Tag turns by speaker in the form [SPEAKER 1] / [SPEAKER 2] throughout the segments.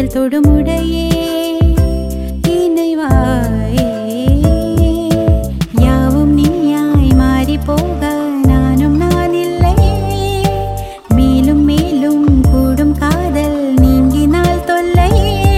[SPEAKER 1] விரல் தொடுமுடையே இணைவாயே யாவும் நீயாய் மாறி போக நானும் நான் இல்லை மேலும் மேலும் கூடும் காதல் நீங்கினால் தொல்லை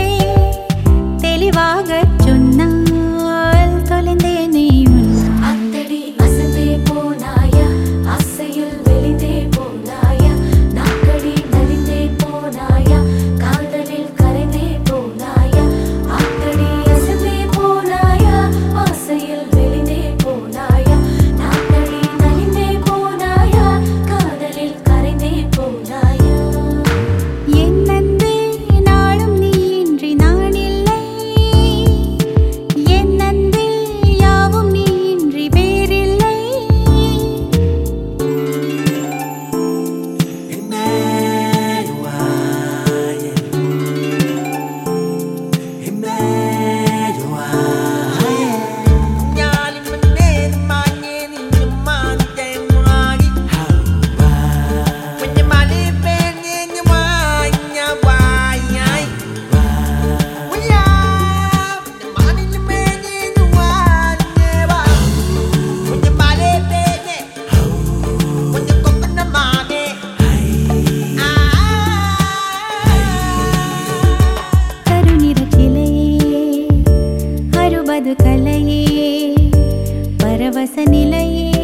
[SPEAKER 1] தெளிவாக சொன்னால் தொலைந்தேனே
[SPEAKER 2] அத்தடி அசந்தே போனாயா ஆசையில் வெளிந்தே போனாயா நாக்கடி நலிந்தே போனாயா காதலில் கரைந்தே போனாயா அத்தடி அசந்தே போனாயா ஆசையில் வெளிந்தே போனாயா நாக்கடி நலிந்தே போனாயா காதலில் கரைந்தே போனாயா
[SPEAKER 1] என் அன்பே நாளும் நீ இன்றி நான் இல்லை என் அன்பே யாவும் நீ இன்றி வேறில்லை கருநிற சிலையே அறுபது கலையே பரவச நிலையே